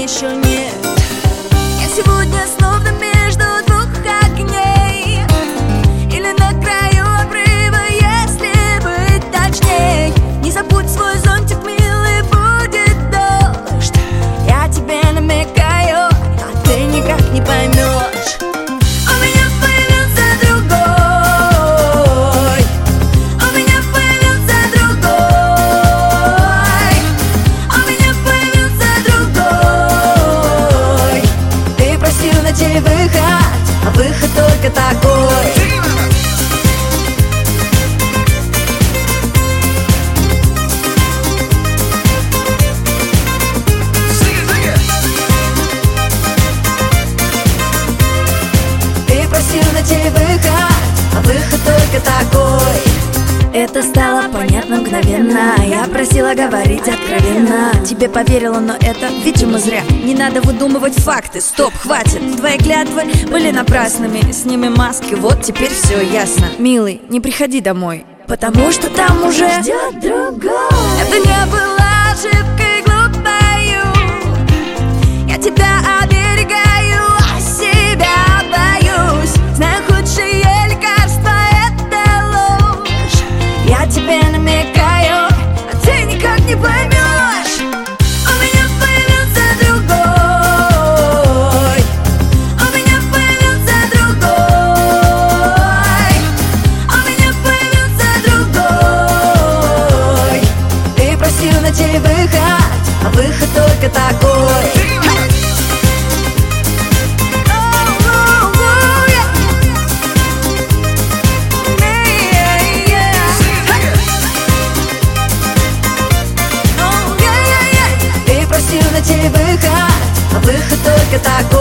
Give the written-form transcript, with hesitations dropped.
еще нет. Я сегодня словно между двух огней, или на краю обрыва, если быть точней. Не забудь свой зонтик, милый, будет дождь. Я тебе намекаю, а ты никак не поймешь. У меня появился другой, у меня появился другой, у меня появился другой. Ты просил найти выход, а выход только такой. Найти выход, а выход только такой. Это стало понятно мгновенно. Я просила говорить откровенно. Тебе поверила, но это, видимо, зря. Не надо выдумывать факты, стоп, хватит. Твои клятвы были напрасными. Сними маски, вот теперь все ясно. Милый, не приходи домой, потому что там уже ждет другой. Это не была ошибкой глупою. Я тебя оберегаю, а себя боюсь. Знаю, худшее лекарство — это ложь. Я тебе намекаю, а ты никак не поймешь. У меня появился другой, у меня появился другой, у меня появился другой. Ты просил найти выход, а выход только такой. Найти выход, а выход только такой.